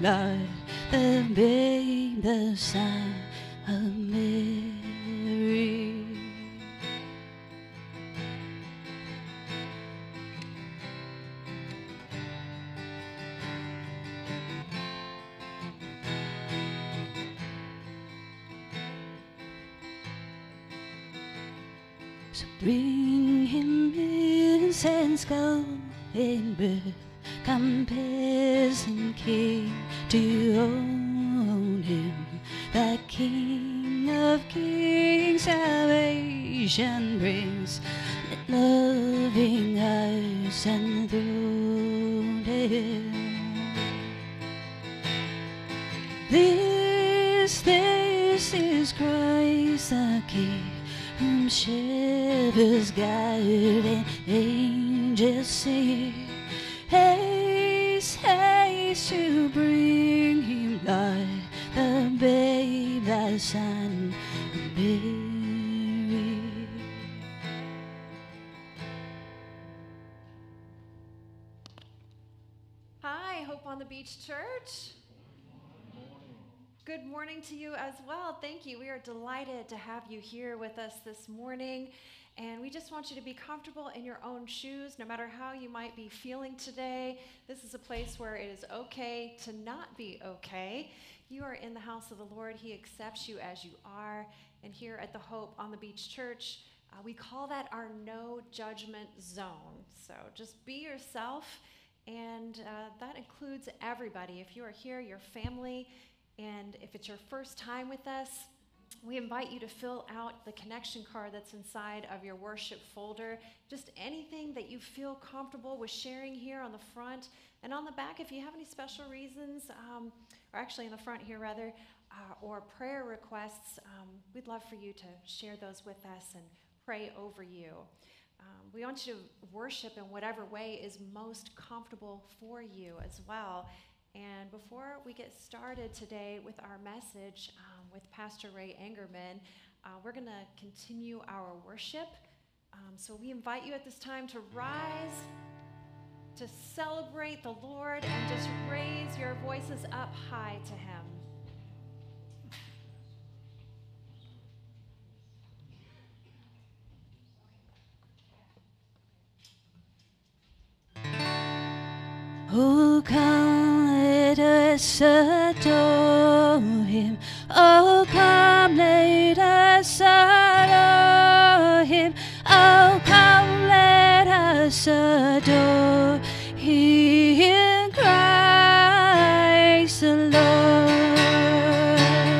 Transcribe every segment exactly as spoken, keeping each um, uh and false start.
Lord, the babe, the Son of Mary. So bring him incense, gold and myrrh, come peasant king to own him, the King of kings. Salvation brings, let loving hearts enthrone him. This, this is Christ the King, whom shepherds guide and angels sing. Haste, haste to bring him, Lord, the babe, thy Son of Mary. Hi, Hope on the Beach Church. Good morning to you as well. Thank you. We are delighted to have you here with us this morning. And we just want you to be comfortable in your own shoes, no matter how you might be feeling today. This is a place where it is okay to not be okay. You are in the house of the Lord. He accepts you as you are. And here at the Hope on the Beach Church, uh, we call that our no judgment zone. So just be yourself, and uh, that includes everybody. If you are here, your family, and if it's your first time with us, we invite you to fill out the connection card that's inside of your worship folder. Just anything that you feel comfortable with sharing here on the front. And on the back, if you have any special reasons, um, or actually in the front here rather, uh, or prayer requests, um, we'd love for you to share those with us and pray over you. Um, we want you to worship in whatever way is most comfortable for you as well. And before we get started today with our message um, with Pastor Ray Angerman, uh, we're going to continue our worship. Um, so we invite you at this time to rise, to celebrate the Lord, and just raise your voices up high to Him. Oh, come, let us adore him. Oh, come, let us adore him. Oh, come, let us adore him, Christ the Lord.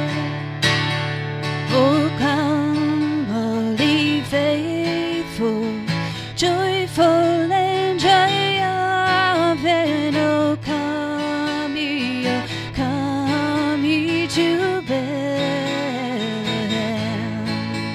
Oh, come, all ye faithful, joyful and triumphant. Oh, come ye, oh, come ye to Bethlehem.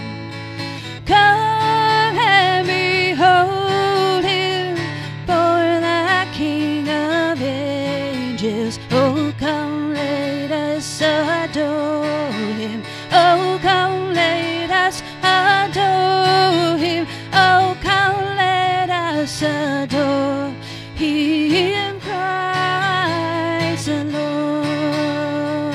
Come and behold him, born the King of ages. Oh, come, let us adore him. Oh, come, let us adore him. Oh, come, let us adore him, Christ the Lord.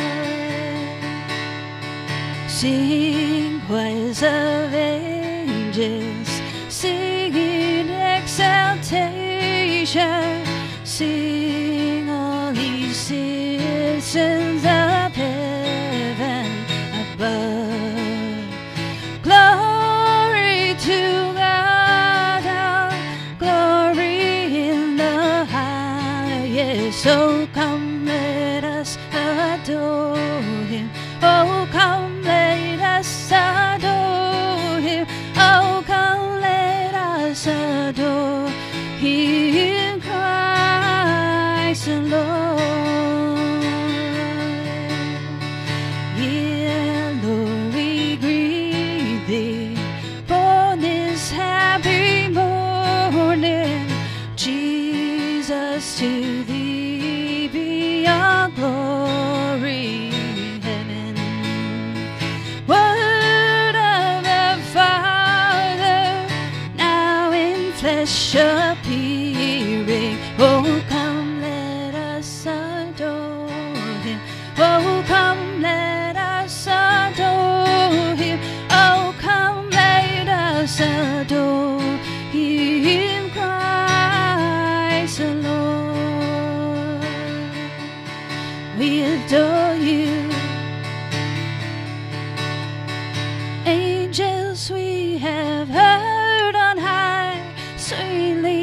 Sing choirs of angels, singing exaltation. Sing all ye citizens of heaven above. Glory to God, our glory in the highest. So come, let us adore him. Oh, come, let us adore him. Oh, come, let us adore him, Christ the Lord. Yeah, Lord, we greet thee, born this happy morning. Jesus, to thee be all glory, heaven. Word of the Father, now in flesh appearing. Oh, come, let us adore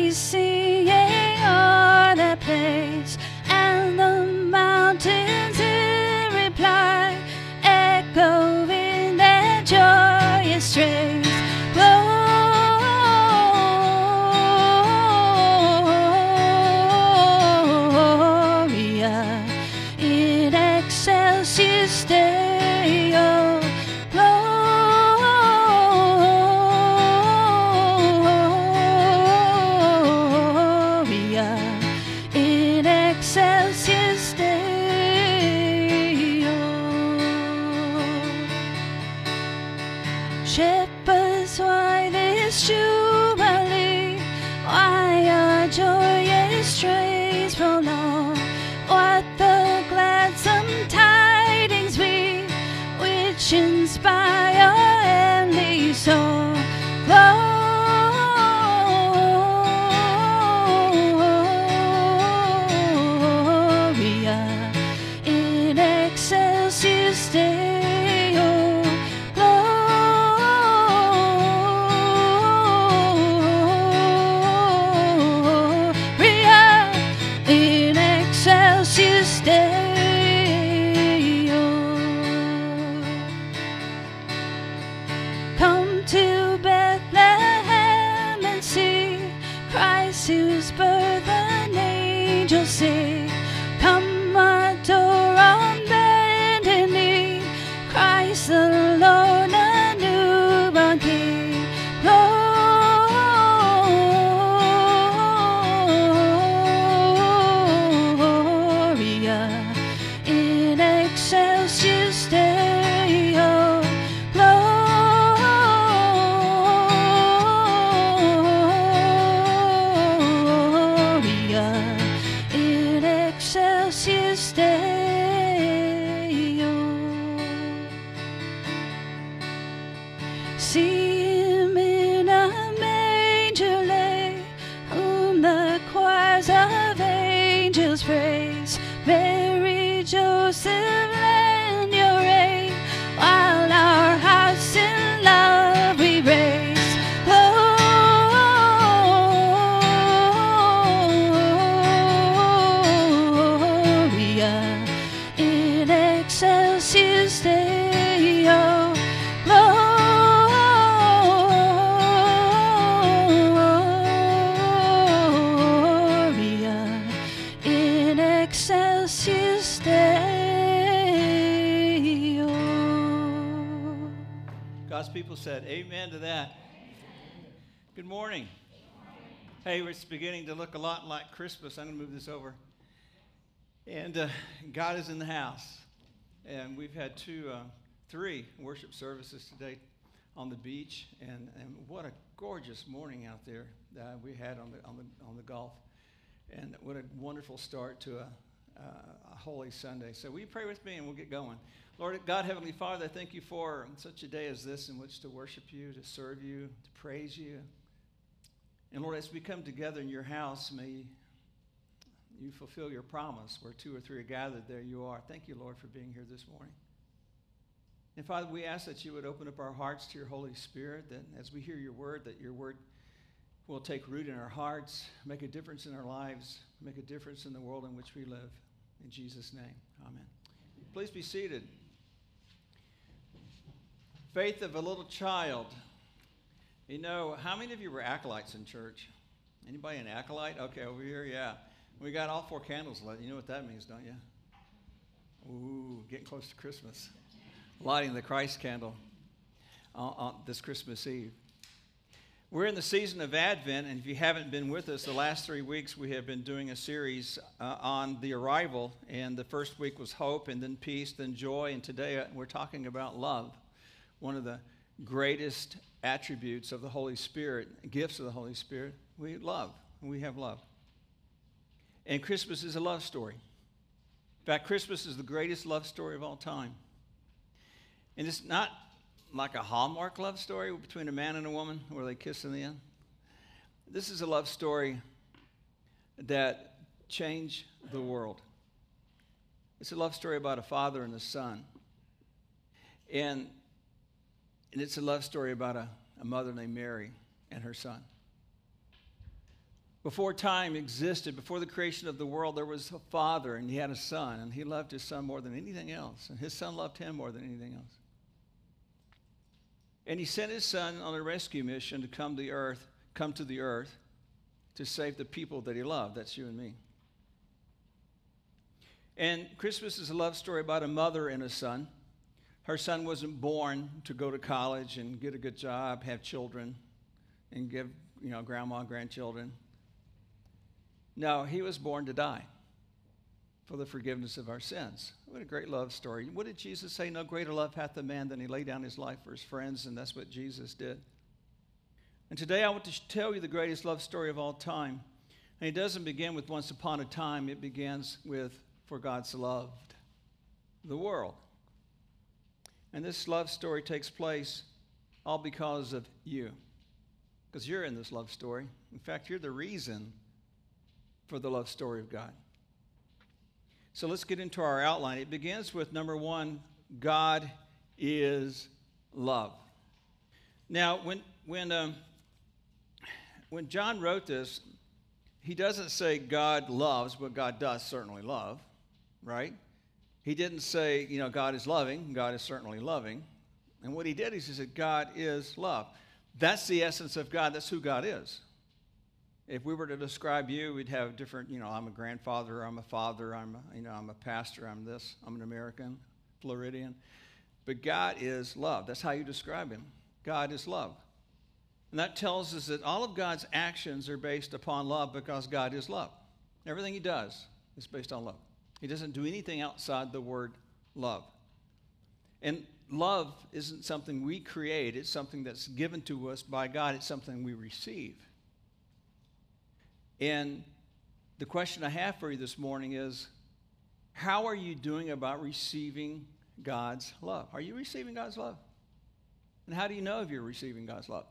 be singing o'er that place, and the mountains in reply, echoing their joyous strains. Gloria in excelsis Deo. Gloria in excelsis Deo. Shepherds, why this jubilee? Why our joyous strains prolong? What the gladsome tidings we, which inspire heavenly song. Gloria in excelsis Deo. Gloria in excelsis Deo. Come to Bethlehem and see Christ, whose birth an angel sing. Come adore on bended knee Christ the Lord, a newborn King. Gloria in excelsis Deo. Gloria in excelsis Deo. See him in a manger lay, whom the choirs of angels praise. Mary, Joseph, lend your aid, while our hearts in love we raise. Gloria in excelsis Deo. Gloria in excelsis Deo. God's people said amen to that. Good morning. Hey, it's beginning to look a lot like Christmas. I'm going to move this over. And uh, God is in the house. And we've had two, uh, three worship services today on the beach. And, and what a gorgeous morning out there that we had on the, on the, on the Gulf. And what a wonderful start to a, uh, a Holy Sunday. So will you pray with me and we'll get going. Lord God, Heavenly Father, I thank you for such a day as this in which to worship you, to serve you, to praise you. And Lord, as we come together in your house, may you fulfill your promise. Where two or three are gathered, there you are. Thank you, Lord, for being here this morning. And Father, we ask that you would open up our hearts to your Holy Spirit, that as we hear your word, that your word will take root in our hearts, make a difference in our lives, make a difference in the world in which we live. In Jesus' name, amen. Please be seated. Faith of a little child. You know, how many of you were acolytes in church? Anybody an acolyte? Okay, over here, yeah. We got all four candles lit. You know what that means, don't you? Ooh, getting close to Christmas. Lighting the Christ candle on, on this Christmas Eve. We're in the season of Advent, and if you haven't been with us, the last three weeks we have been doing a series uh, on the arrival, and the first week was hope, and then peace, then joy, and today uh, we're talking about love, one of the greatest attributes of the Holy Spirit, gifts of the Holy Spirit. We love, we have love. And Christmas is a love story. In fact, Christmas is the greatest love story of all time. And it's not like a Hallmark love story between a man and a woman where they kiss in the end. This is a love story that changed the world. It's a love story about a father and a son. And, and it's a love story about a, a mother named Mary and her son. Before time existed, before the creation of the world, there was a father, and he had a son, and he loved his son more than anything else, and his son loved him more than anything else. And he sent his son on a rescue mission to come to the earth, come to the earth to save the people that he loved. That's you and me. And Christmas is a love story about a mother and a son. Her son wasn't born to go to college and get a good job, have children, and give, you know, grandma, grandchildren. No, he was born to die for the forgiveness of our sins. What a great love story. What did Jesus say? No greater love hath the man than he laid down his life for his friends, and that's what Jesus did. And today I want to tell you the greatest love story of all time. And it doesn't begin with once upon a time. It begins with for God so loved the world. And this love story takes place all because of you. Because you're in this love story. In fact, you're the reason for the love story of God. So let's get into our outline. It begins with number one, God is love. Now, when when um, when John wrote this, he doesn't say God loves, but God does certainly love, right? He didn't say, you know, God is loving. God is certainly loving. And what he did is he said, God is love. That's the essence of God. That's who God is. If we were to describe you, we'd have different, you know, I'm a grandfather, I'm a father, I'm a, you know, I'm a pastor, I'm this, I'm an American, Floridian. But God is love. That's how you describe him. God is love. And that tells us that all of God's actions are based upon love because God is love. Everything he does is based on love. He doesn't do anything outside the word love. And love isn't something we create. It's something that's given to us by God. It's something we receive. And the question I have for you this morning is, how are you doing about receiving God's love? Are you receiving God's love? And how do you know if you're receiving God's love?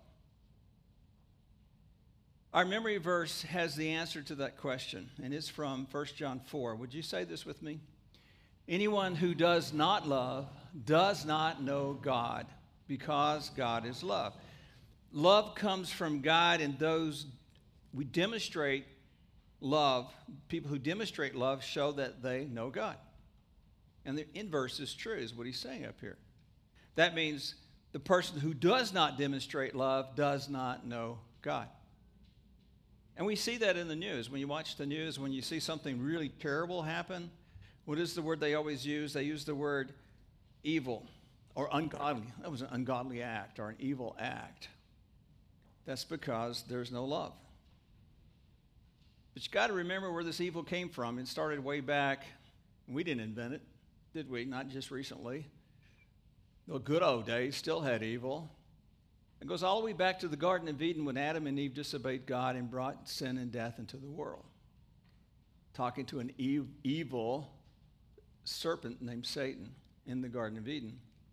Our memory verse has the answer to that question, and it's from First John four. Would you say this with me? Anyone who does not love does not know God, because God is love. Love comes from God, and those we demonstrate love. People who demonstrate love show that they know God. And the inverse is true, is what he's saying up here. That means the person who does not demonstrate love does not know God. And we see that in the news. When you watch the news, when you see something really terrible happen, what is the word they always use? They use the word evil or ungodly. That was an ungodly act or an evil act. That's because there's no love. But you got to remember where this evil came from. It started way back. We didn't invent it, did we? Not just recently. The good old days still had evil. It goes all the way back to the Garden of Eden when Adam and Eve disobeyed God and brought sin and death into the world. Talking to an e- evil serpent named Satan in the Garden of Eden.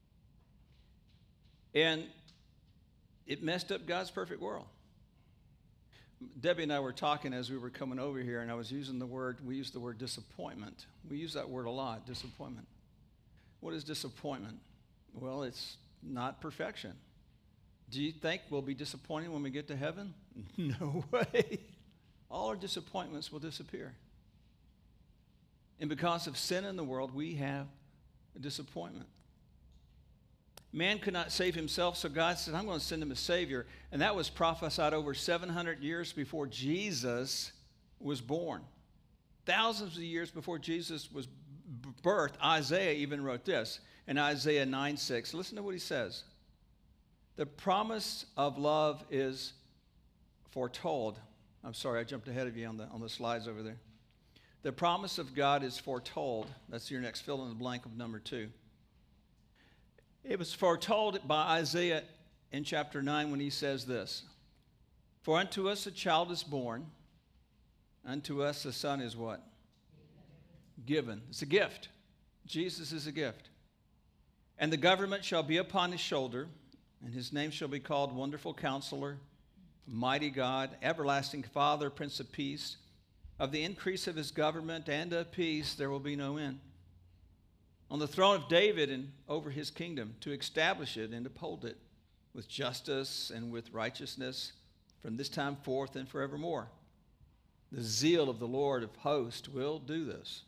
And it messed up God's perfect world. Debbie and I were talking as we were coming over here, and I was using the word, we use the word disappointment. We use that word a lot, disappointment. What is disappointment? Well, it's not perfection. Do you think we'll be disappointed when we get to heaven? No way. All our disappointments will disappear. And because of sin in the world, we have a disappointment. Man could not save himself, so God said, I'm going to send him a Savior. And that was prophesied over seven hundred years before Jesus was born. Thousands of years before Jesus was birthed, Isaiah even wrote this in Isaiah nine six. Listen to what he says. The promise of love is foretold. I'm sorry, I jumped ahead of you on the, on the slides over there. The promise of God is foretold. That's your next fill in the blank of number two. It was foretold by Isaiah in chapter nine when he says this. For unto us a child is born, unto us a son is what? Given. It's a gift. Jesus is a gift. And the government shall be upon his shoulder, and his name shall be called Wonderful Counselor, Mighty God, Everlasting Father, Prince of Peace. Of the increase of his government and of peace there will be no end. On the throne of David and over his kingdom, to establish it and uphold it with justice and with righteousness from this time forth and forevermore. The zeal of the Lord of hosts will do this.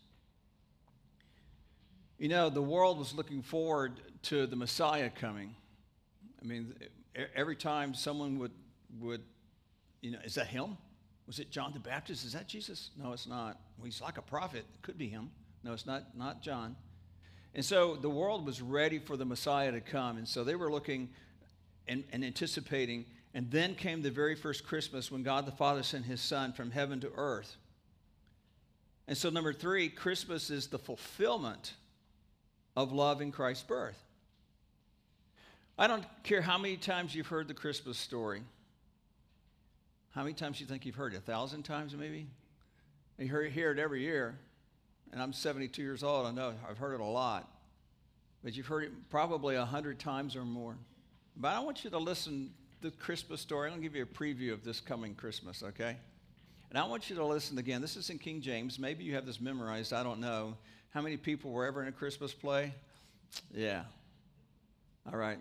You know, the world was looking forward to the Messiah coming. I mean, every time someone would, would, you know, is that him? Was it John the Baptist? Is that Jesus? No, it's not. Well, he's like a prophet. It could be him. No, it's not, not John. And so the world was ready for the Messiah to come. And so they were looking and, and anticipating. And then came the very first Christmas when God the Father sent his Son from heaven to earth. And so number three, Christmas is the fulfillment of love in Christ's birth. I don't care how many times you've heard the Christmas story. How many times do you think you've heard it? A thousand times maybe? You hear, hear it every year. And I'm seventy-two years old. I know I've heard it a lot. But you've heard it probably a hundred times or more. But I want you to listen to the Christmas story. I'm going to give you a preview of this coming Christmas, okay? And I want you to listen again. This is in King James. Maybe you have this memorized. I don't know. How many people were ever in a Christmas play? Yeah. All right.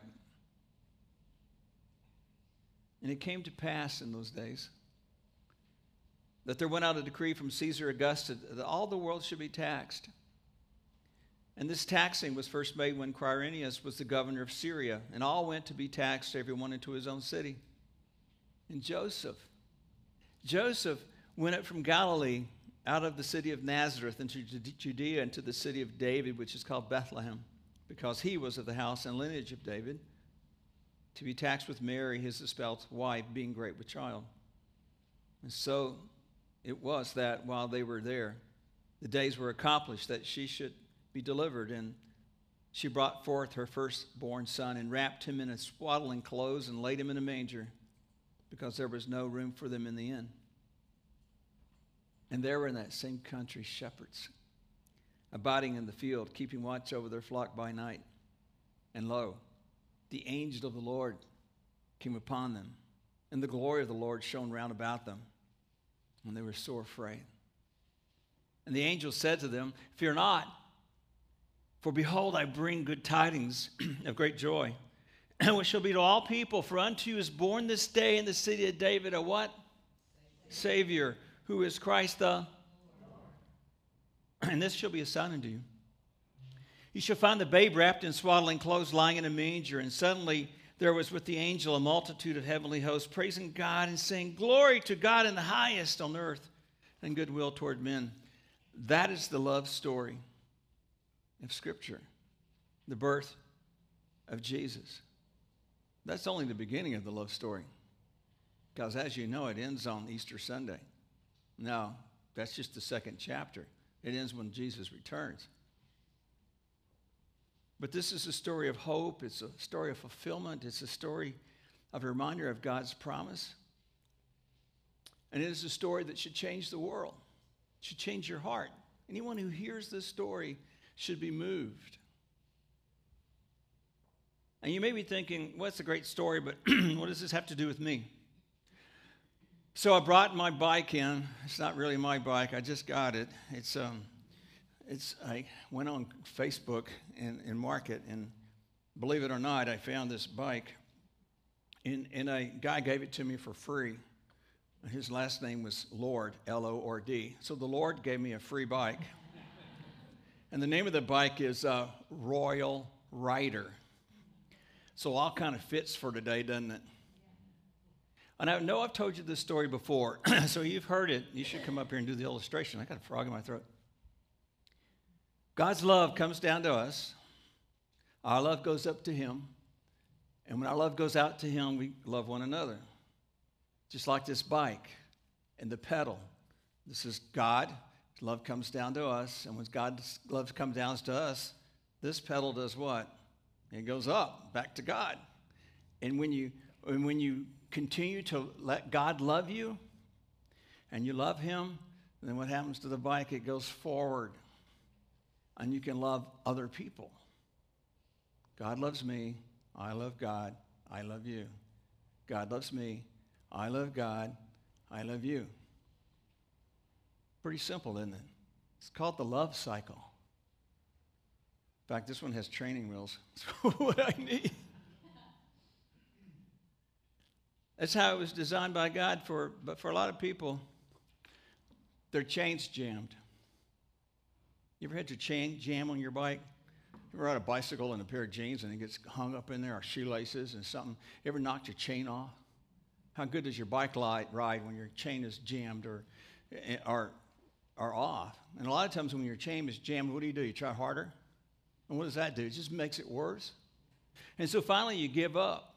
And it came to pass in those days that there went out a decree from Caesar Augustus that all the world should be taxed. And this taxing was first made when Quirinius was the governor of Syria, and all went to be taxed, everyone into his own city. And Joseph, Joseph went up from Galilee out of the city of Nazareth into Judea, into the city of David, which is called Bethlehem, because he was of the house and lineage of David, to be taxed with Mary, his espoused wife, being great with child. And so it was that while they were there, the days were accomplished that she should be delivered. And she brought forth her firstborn son and wrapped him in a swaddling clothes and laid him in a manger, because there was no room for them in the inn. And there were in that same country shepherds, abiding in the field, keeping watch over their flock by night. And lo, the angel of the Lord came upon them, and the glory of the Lord shone round about them, and they were sore afraid. And the angel said to them, "Fear not, for behold, I bring good tidings of great joy, which shall be to all people. For unto you is born this day in the city of David a what? Savior, who is Christ the Lord. And this shall be a sign unto you. You shall find the babe wrapped in swaddling clothes, lying in a manger." And suddenly there was with the angel a multitude of heavenly hosts, praising God and saying, "Glory to God in the highest on earth, and goodwill toward men." That is the love story of Scripture, the birth of Jesus. That's only the beginning of the love story, because as you know, it ends on Easter Sunday. No, that's just the second chapter. It ends when Jesus returns. But this is a story of hope. It's a story of fulfillment. It's a story of a reminder of God's promise. And it is a story that should change the world. It should change your heart. Anyone who hears this story should be moved. And you may be thinking, well, it's a great story, but what does this have to do with me? So I brought my bike in. It's not really my bike. I just got it. It's um, it's. I went on Facebook and, and Market, and believe it or not, I found this bike, and, and a guy gave it to me for free. His last name was Lord, L O R D. So the Lord gave me a free bike. And the name of the bike is uh, Royal Rider. So all kind of fits for today, doesn't it? And I know I've told you this story before, so you've heard it. You should come up here and do the illustration. I got a frog in my throat. God's love comes down to us. Our love goes up to him. And when our love goes out to him, we love one another. Just like this bike and the pedal. This is God. Love comes down to us. And when God's love comes down to us, this pedal does what? It goes up, back to God. And when you, and when you continue to let God love you, and you love him, then what happens to the bike? It goes forward. And you can love other people. God loves me. I love God. I love you. God loves me. I love God. I love you. Pretty simple, isn't it? It's called the love cycle. In fact, this one has training wheels. That's what I need. That's how it was designed by God for, but for a lot of people, their chain's jammed. You ever had your chain jam on your bike? You ever ride a bicycle in a pair of jeans and it gets hung up in there, or shoelaces and something? You ever knocked your chain off? How good does your bike ride when your chain is jammed or, or, or off? And a lot of times when your chain is jammed, what do you do? You try harder? And what does that do? It just makes it worse. And so finally you give up.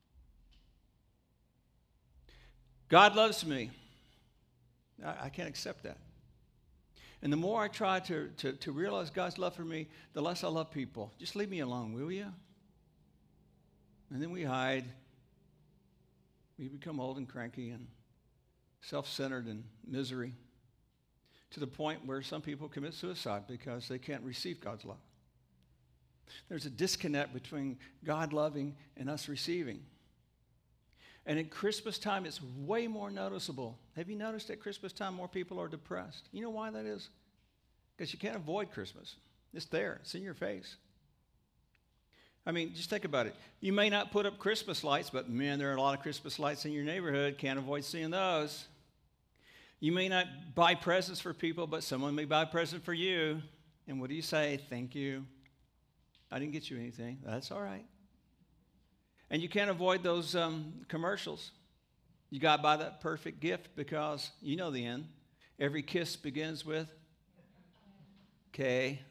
God loves me. I, I can't accept that. And the more I try to, to, to realize God's love for me, the less I love people. Just leave me alone, will you? And then we hide. We become old and cranky and self-centered and misery, to the point where some people commit suicide because they can't receive God's love. There's a disconnect between God loving and us receiving. And at Christmas time, it's way more noticeable. Have you noticed at Christmas time more people are depressed? You know why that is? Because you can't avoid Christmas. It's there. It's in your face. I mean, just think about it. You may not put up Christmas lights, but man, there are a lot of Christmas lights in your neighborhood. Can't avoid seeing those. You may not buy presents for people, but someone may buy a present for you. And what do you say? Thank you. I didn't get you anything. That's all right. And you can't avoid those um, commercials. You got to buy that perfect gift because you know the end. Every kiss begins with K.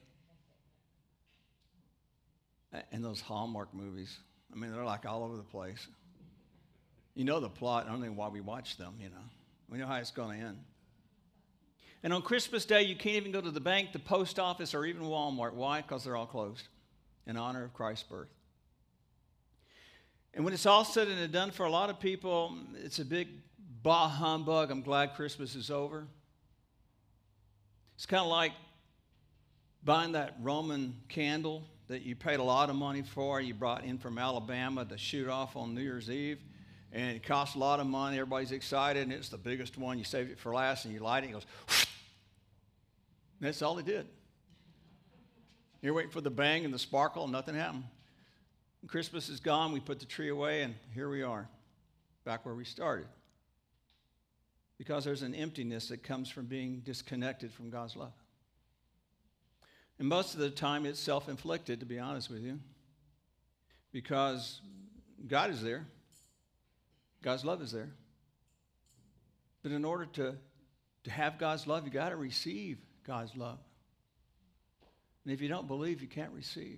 And those Hallmark movies, I mean, they're like all over the place. You know the plot. I don't know why we watch them, you know. We know how it's going to end. And on Christmas Day, you can't even go to the bank, the post office, or even Walmart. Why? Because they're all closed in honor of Christ's birth. And when it's all said and done, for a lot of people, it's a big bah humbug. I'm glad Christmas is over. It's kind of like buying that Roman candle that you paid a lot of money for. You brought in from Alabama to shoot off on New Year's Eve. And it costs a lot of money. Everybody's excited, and it's the biggest one. You saved it for last, and you light it, and it goes, whoosh. And that's all it did. You're waiting for the bang and the sparkle, and nothing happened. Christmas is gone, we put the tree away, and here we are, back where we started. Because there's an emptiness that comes from being disconnected from God's love. And most of the time it's self-inflicted, to be honest with you. Because God is there. God's love is there. But in order to, to have God's love, you've got to receive God's love. And if you don't believe, you can't receive.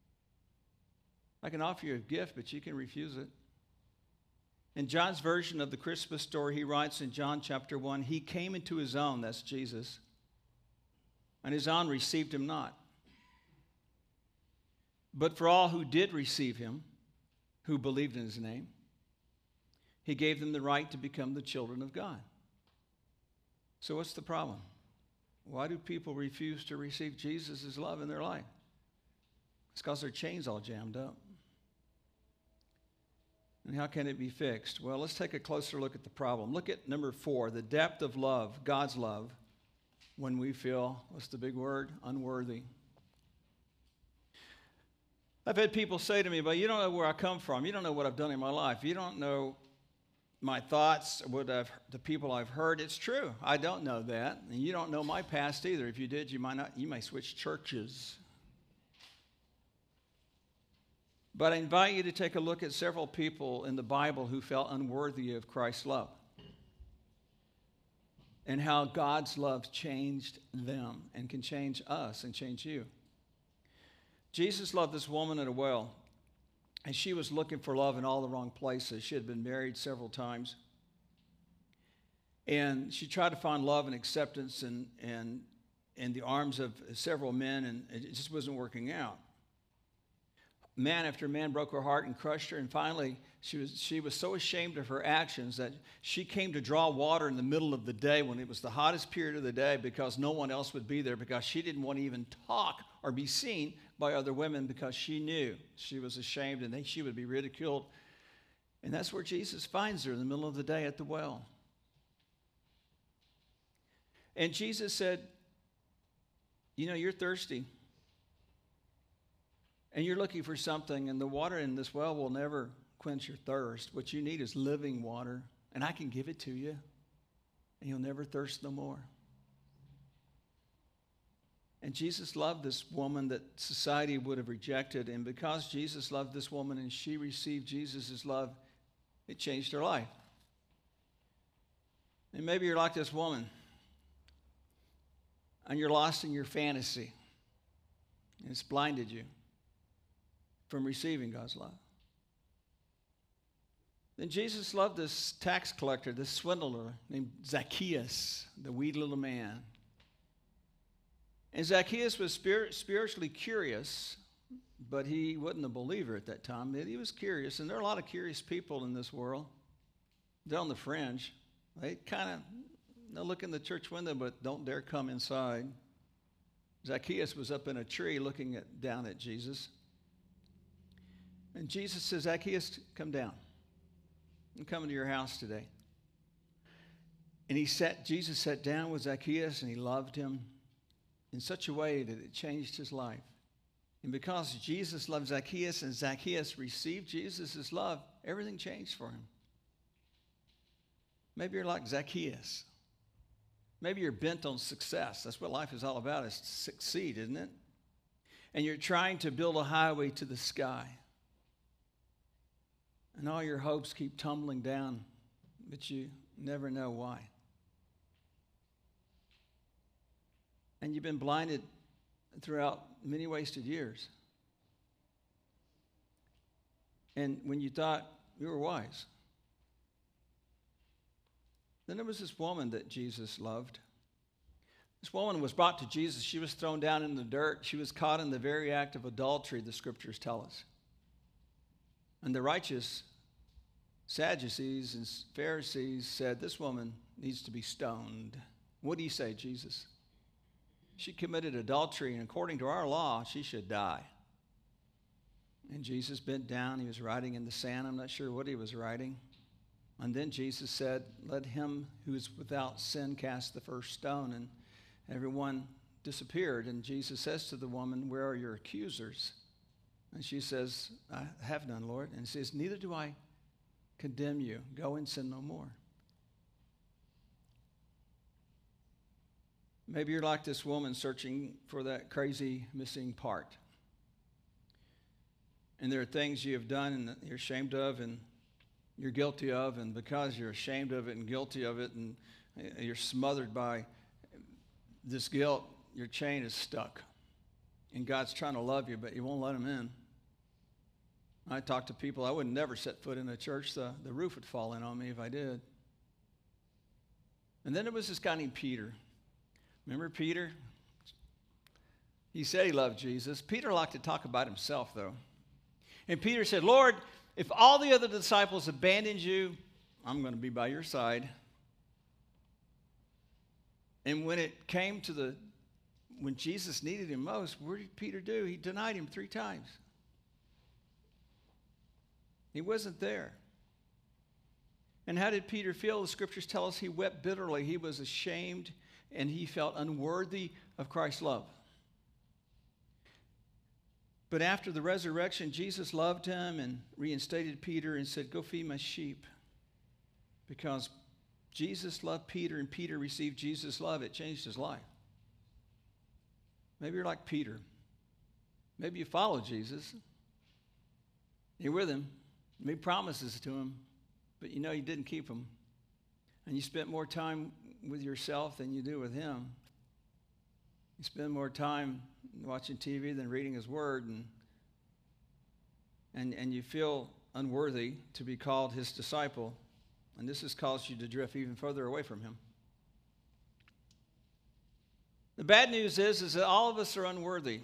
I can offer you a gift, but you can refuse it. In John's version of the Christmas story, he writes in John chapter one, he came into his own, that's Jesus, and his own received him not. But for all who did receive him, who believed in his name, he gave them the right to become the children of God. So what's the problem? Why do people refuse to receive Jesus' love in their life? It's because their chain's all jammed up. And how can it be fixed? Well, let's take a closer look at the problem. Look at number four, the depth of love, God's love, when we feel, what's the big word? Unworthy. I've had people say to me, but you don't know where I come from. You don't know what I've done in my life. You don't know my thoughts, what I've, the people I've hurt. It's true. I don't know that. And you don't know my past either. If you did, you might not, you may switch churches. But I invite you to take a look at several people in the Bible who felt unworthy of Christ's love and how God's love changed them and can change us and change you. Jesus loved this woman at a well, and she was looking for love in all the wrong places. She had been married several times, and she tried to find love and acceptance in, in, in the arms of several men, and it just wasn't working out. Man after man broke her heart and crushed her, and finally she was, she was so ashamed of her actions that she came to draw water in the middle of the day when it was the hottest period of the day because no one else would be there, because she didn't want to even talk or be seen by other women because she knew she was ashamed and that she would be ridiculed. And that's where Jesus finds her, in the middle of the day at the well. And Jesus said, you know, you're thirsty. And you're looking for something, and the water in this well will never quench your thirst. What you need is living water, and I can give it to you, and you'll never thirst no more. And Jesus loved this woman that society would have rejected. And because Jesus loved this woman and she received Jesus' love, it changed her life. And maybe you're like this woman, and you're lost in your fantasy, and it's blinded you from receiving God's love. Then Jesus loved this tax collector, this swindler named Zacchaeus, the wee little man. And Zacchaeus was spirit, spiritually curious, but he wasn't a believer at that time. He was curious, and there are a lot of curious people in this world. They're on the fringe. They kind of they look in the church window, but don't dare come inside. Zacchaeus was up in a tree looking at, down at Jesus. And Jesus says, Zacchaeus, come down. I'm coming to your house today. And he sat, Jesus sat down with Zacchaeus, and he loved him in such a way that it changed his life. And because Jesus loved Zacchaeus and Zacchaeus received Jesus' love, everything changed for him. Maybe you're like Zacchaeus. Maybe you're bent on success. That's what life is all about, is to succeed, isn't it? And you're trying to build a highway to the sky. And all your hopes keep tumbling down, but you never know why. And you've been blinded throughout many wasted years. And when you thought you were wise, then there was this woman that Jesus loved. This woman was brought to Jesus. She was thrown down in the dirt. She was caught in the very act of adultery, the scriptures tell us. And the righteous Sadducees and Pharisees said, this woman needs to be stoned. What do you say, Jesus? She committed adultery, and according to our law, she should die. And Jesus bent down. He was writing in the sand. I'm not sure what he was writing. And then Jesus said, let him who is without sin cast the first stone. And everyone disappeared. And Jesus says to the woman, where are your accusers? And she says, I have none, Lord. And he says, neither do I condemn you. Go and sin no more. Maybe you're like this woman searching for that crazy missing part. And there are things you have done and you're ashamed of and you're guilty of, and because you're ashamed of it and guilty of it and you're smothered by this guilt, your chain is stuck. And God's trying to love you, but you won't let him in. I talk to people, I would never set foot in a church. The, the roof would fall in on me if I did. And then there was this guy named Peter. Remember Peter? He said he loved Jesus. Peter liked to talk about himself, though. And Peter said, Lord, if all the other disciples abandoned you, I'm going to be by your side. And when it came to the, when Jesus needed him most, what did Peter do? He denied him three times. He wasn't there. And how did Peter feel? The scriptures tell us he wept bitterly. He was ashamed and he felt unworthy of Christ's love. But after the resurrection, Jesus loved him and reinstated Peter and said, go feed my sheep. Because Jesus loved Peter and Peter received Jesus' love, it changed his life. Maybe you're like Peter. Maybe you follow Jesus. You're with him. You made promises to him, but you know you didn't keep them. And you spent more time with yourself than you do with him. You spend more time watching T V than reading his word, and, and, and you feel unworthy to be called his disciple, and this has caused you to drift even further away from him. The bad news is, is that all of us are unworthy.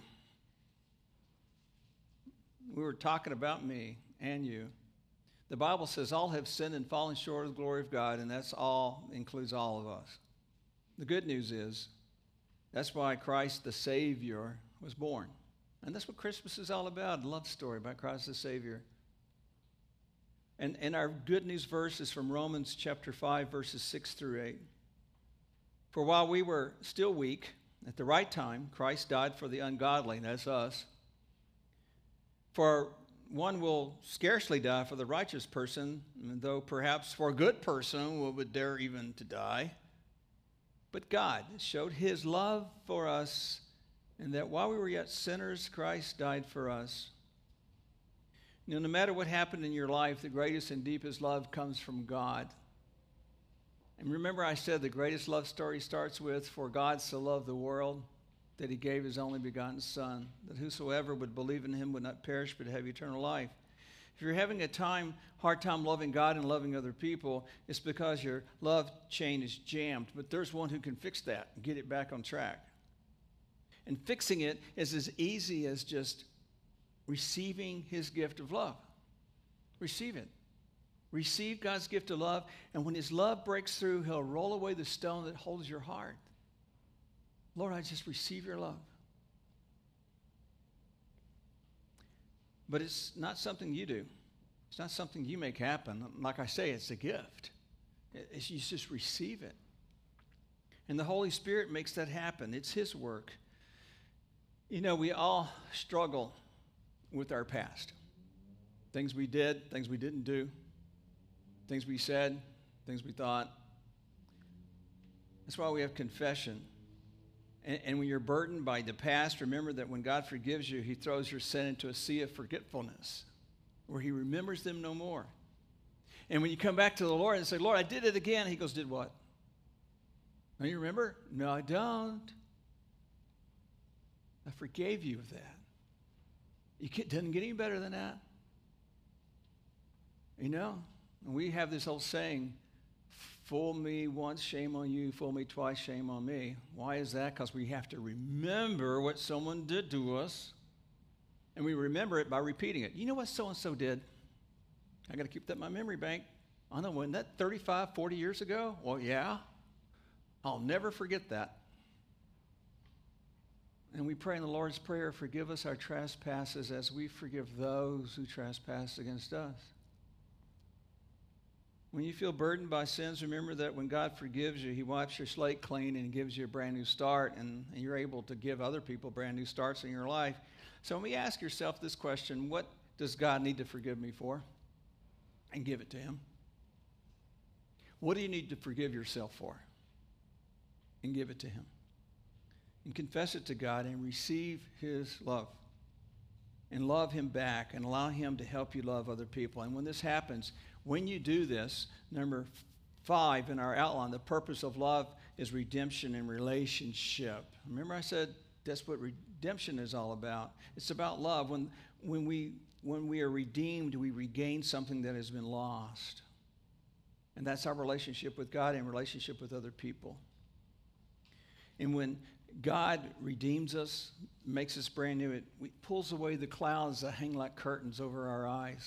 We were talking about me and you. The Bible says all have sinned and fallen short of the glory of God, and that's all, includes all of us. The good news is, that's why Christ the Savior was born. And that's what Christmas is all about, a love story about Christ the Savior. And, and our good news verse is from Romans chapter five, verses six through eight. For while we were still weak, at the right time, Christ died for the ungodly, that's us. For one will scarcely die for the righteous person, though perhaps for a good person one would dare even to die. But God showed his love for us And that while we were yet sinners, Christ died for us. You know, no matter what happened in your life, the greatest and deepest love comes from God. And remember I said the greatest love story starts with, for God so loved the world that he gave his only begotten Son, that whosoever would believe in him would not perish but have eternal life. If you're having a time, hard time loving God and loving other people, it's because your love chain is jammed. But there's one who can fix that and get it back on track. And fixing it is as easy as just receiving his gift of love. Receive it. Receive God's gift of love, and when his love breaks through, he'll roll away the stone that holds your heart. Lord, I just receive your love. But it's not something you do. It's not something you make happen. Like I say, it's a gift. It's, you just receive it. And the Holy Spirit makes that happen. It's his work. You know, we all struggle with our past. Things we did, things we didn't do, things we said, things we thought. That's why we have confession. And, and when you're burdened by the past, remember that when God forgives you, he throws your sin into a sea of forgetfulness, where he remembers them no more. And when you come back to the Lord and say, Lord, I did it again, he goes, did what? Don't you remember? No, I don't. I forgave you of that. You can't, doesn't get any better than that. You know, and we have this old saying, fool me once, shame on you. Fool me twice, shame on me. Why is that? Because we have to remember what someone did to us. And we remember it by repeating it. You know what so-and-so did? I got to keep that in my memory bank. I know, wasn't that thirty-five, forty years ago? Well, yeah. I'll never forget that. And we pray in the Lord's Prayer, forgive us our trespasses as we forgive those who trespass against us. When you feel burdened by sins, remember that when God forgives you, he wipes your slate clean and gives you a brand new start, and, and you're able to give other people brand new starts in your life. So when you ask yourself this question, what does God need to forgive me for? And give it to him. What do you need to forgive yourself for? And give it to him. And confess it to God and receive his love. And love him back and allow him to help you love other people. And when this happens, when you do this, number five in our outline, the purpose of love is redemption and relationship. Remember I said that's what redemption is all about. It's about love. When, when, we, when we are redeemed, we regain something that has been lost. And that's our relationship with God and relationship with other people. And when God redeems us, makes us brand new, it, it pulls away the clouds that hang like curtains over our eyes.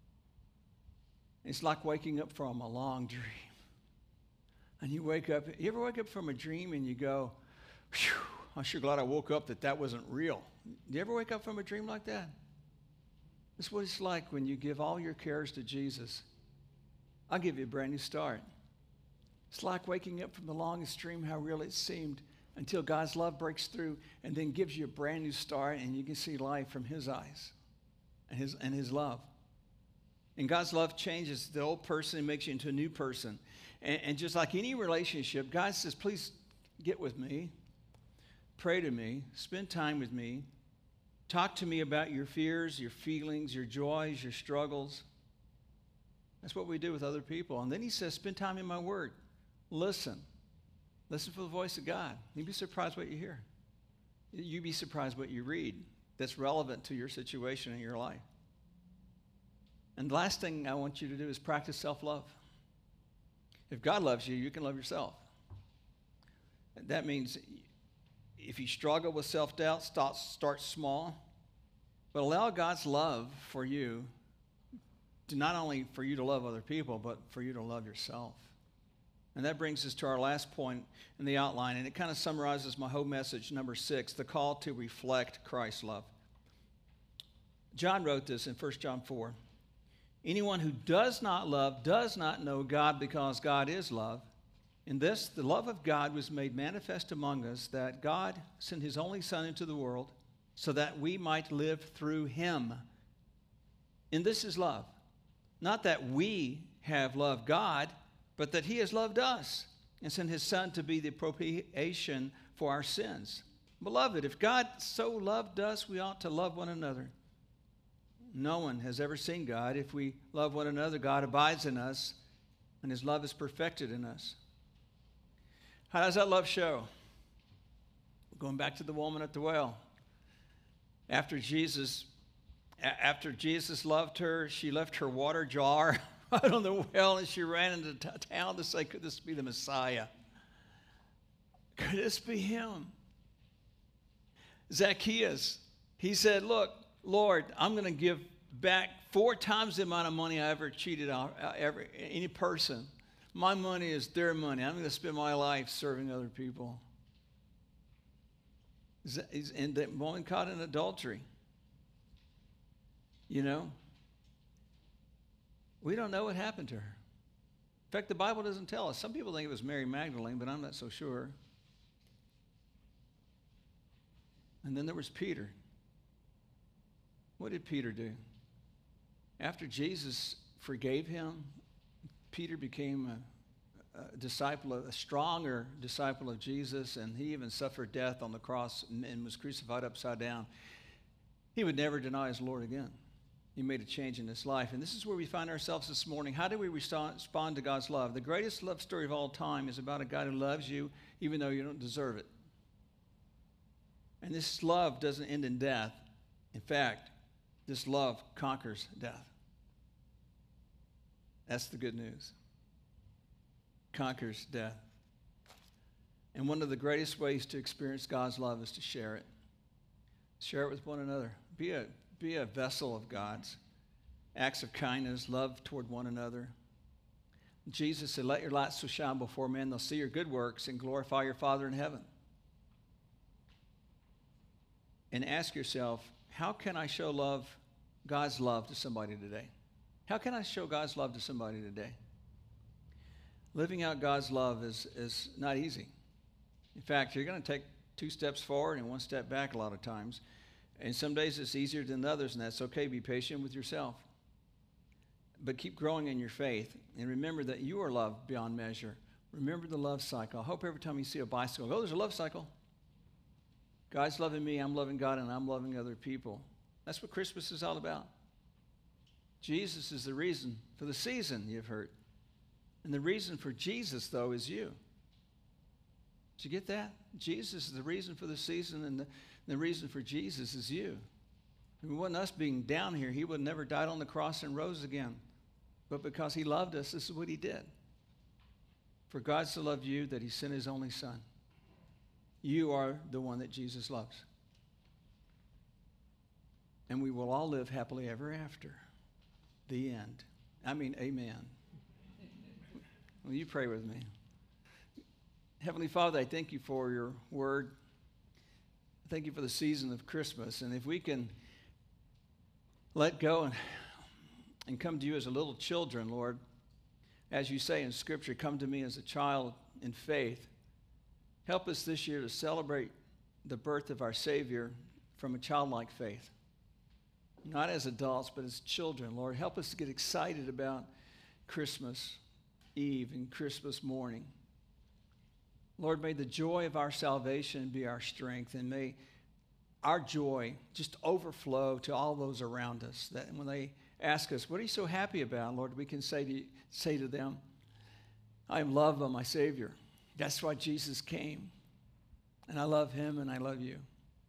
It's like waking up from a long dream. And you wake up, you ever wake up from a dream and you go, phew, I'm sure glad I woke up that that wasn't real. Do you ever wake up from a dream like that? That's what it's like when you give all your cares to Jesus. I'll give you a brand new start. It's like waking up from the longest dream, how real it seemed, until God's love breaks through and then gives you a brand new start, and you can see life from his eyes and his, and his love. And God's love changes the old person and makes you into a new person. And, and just like any relationship, God says, please get with me, pray to me, spend time with me, talk to me about your fears, your feelings, your joys, your struggles. That's what we do with other people. And then he says, spend time in my word. Listen. Listen for the voice of God. You'd be surprised what you hear. You'd be surprised what you read that's relevant to your situation in your life. And the last thing I want you to do is practice self-love. If God loves you, you can love yourself. That means if you struggle with self-doubt, start, start small, but allow God's love for you to not only for you to love other people, but for you to love yourself. And that brings us to our last point in the outline, and it kind of summarizes my whole message, number six, the call to reflect Christ's love. John wrote this in First John four. Anyone who does not love does not know God, because God is love. In this, the love of God was made manifest among us, that God sent his only Son into the world so that we might live through him. And this is love. Not that we have loved God, but that he has loved us and sent his Son to be the propitiation for our sins. Beloved, if God so loved us, we ought to love one another. No one has ever seen God. If we love one another, God abides in us, and his love is perfected in us. How does that love show? Going back to the woman at the well. After Jesus, after Jesus loved her, she left her water jar right on the well, and she ran into t- town to say, could this be the Messiah? Could this be him? Zacchaeus, he said, look, Lord, I'm going to give back four times the amount of money I ever cheated out, uh, every, any person. My money is their money. I'm going to spend my life serving other people. And the woman caught in adultery. You know, we don't know what happened to her. In fact, the Bible doesn't tell us. Some people think it was Mary Magdalene, but I'm not so sure. And then there was Peter. What did Peter do? After Jesus forgave him, Peter became a, a disciple, of, a stronger disciple of Jesus, and he even suffered death on the cross and, and was crucified upside down. He would never deny his Lord again. He made a change in his life. And this is where we find ourselves this morning. How do we respond to God's love? The greatest love story of all time is about a God who loves you even though you don't deserve it. And this love doesn't end in death. In fact, this love conquers death. That's the good news. Conquers death. And one of the greatest ways to experience God's love is to share it. Share it with one another. Be a, be a vessel of God's. Acts of kindness, love toward one another. Jesus said, let your light so shine before men, they'll see your good works and glorify your Father in heaven. And ask yourself, how can I show love, God's love to somebody today? How can I show God's love to somebody today? Living out God's love is, is not easy. In fact, you're going to take two steps forward and one step back a lot of times. And some days it's easier than others, and that's okay. Be patient with yourself. But keep growing in your faith. And remember that you are loved beyond measure. Remember the love cycle. I hope every time you see a bicycle, oh, there's a love cycle. God's loving me, I'm loving God, and I'm loving other people. That's what Christmas is all about. Jesus is the reason for the season, you've heard. And the reason for Jesus, though, is you. Did you get that? Jesus is the reason for the season, and the, the reason for Jesus is you. If it wasn't us being down here, he would have never died on the cross and rose again. But because he loved us, this is what he did. For God so loved you that he sent his only son. You are the one that Jesus loves. And we will all live happily ever after. The end. I mean, amen. Will you pray with me? Heavenly Father, I thank you for your word. Thank you for the season of Christmas. And if we can let go and, and come to you as a little children, Lord, as you say in Scripture, come to me as a child in faith. Help us this year to celebrate the birth of our Savior from a childlike faith. Not as adults, but as children, Lord. Help us to get excited about Christmas Eve and Christmas morning. Lord, may the joy of our salvation be our strength, and may our joy just overflow to all those around us, that when they ask us, what are you so happy about, Lord, we can say to, you, say to them, I am loved by my Savior. That's why Jesus came. And I love him and I love you.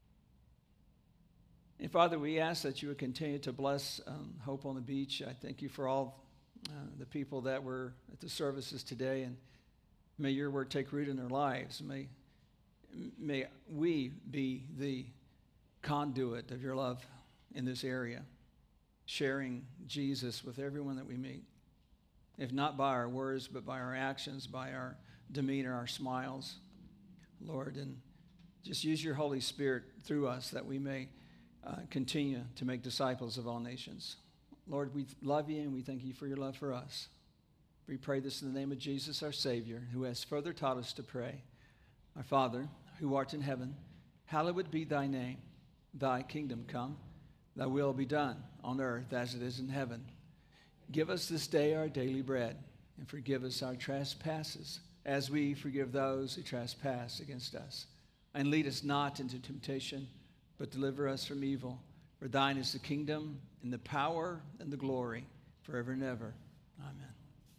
And Father, we ask that you would continue to bless um, Hope on the Beach. I thank you for all uh, the people that were at the services today. And may your word take root in their lives. May, may we be the conduit of your love in this area, sharing Jesus with everyone that we meet. If not by our words, but by our actions, by our demeanor, our smiles, Lord, and just use your Holy Spirit through us that we may uh, continue to make disciples of all nations. Lord, we love you and we thank you for your love for us. We pray this in the name of Jesus, our Savior, who has further taught us to pray. Our Father, who art in heaven, hallowed be thy name. Thy kingdom come, thy will be done on earth as it is in heaven. Give us this day our daily bread, and forgive us our trespasses, as we forgive those who trespass against us. And lead us not into temptation, but deliver us from evil. For thine is the kingdom, and the power, and the glory, forever and ever. Amen.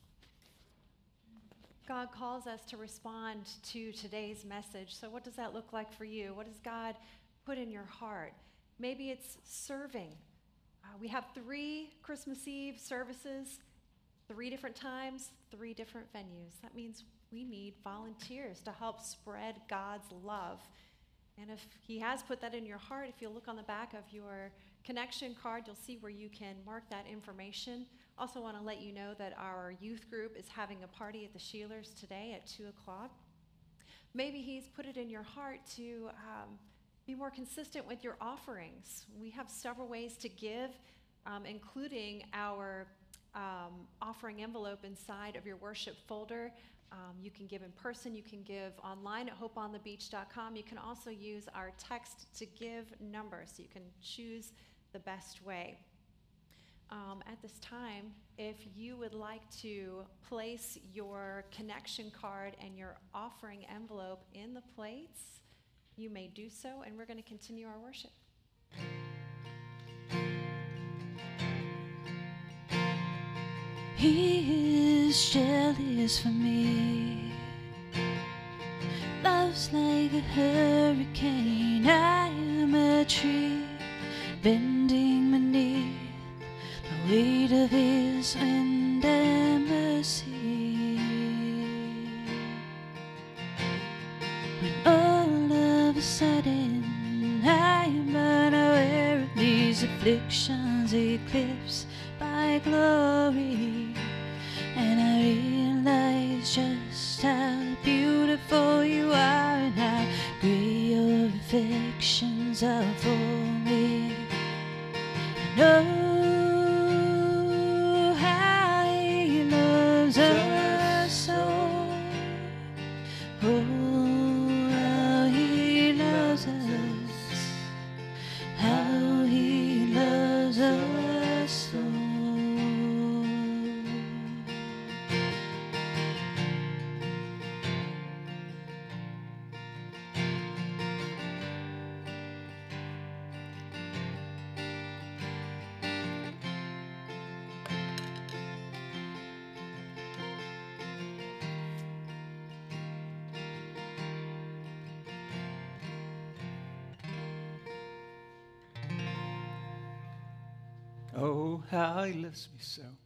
God calls us to respond to today's message. So what does that look like for you? What does God put in your heart? Maybe it's serving. Uh, we have three Christmas Eve services, three different times, three different venues. That means we need volunteers to help spread God's love. And if he has put that in your heart, if you look on the back of your connection card, you'll see where you can mark that information. Also want to let you know that our youth group is having a party at the Sheelers today at two o'clock. Maybe he's put it in your heart to um, be more consistent with your offerings. We have several ways to give, um, including our um, offering envelope inside of your worship folder. Um, you can give in person, you can give online at hope on the beach dot com. You can also use our text to give number, so you can choose the best way. Um, at this time, if you would like to place your connection card and your offering envelope in the plates, you may do so, and we're going to continue our worship. He is jealous for me. Love's like a hurricane. I am a tree bending beneath the weight of his wind and mercy. When all of a sudden I am unaware of these afflictions eclipsed by glory, and I realize just how beautiful you are and how great your affections are for me. And oh, how he loves us so. Oh, how he loves us. How he loves us so. Oh, how he loves me so.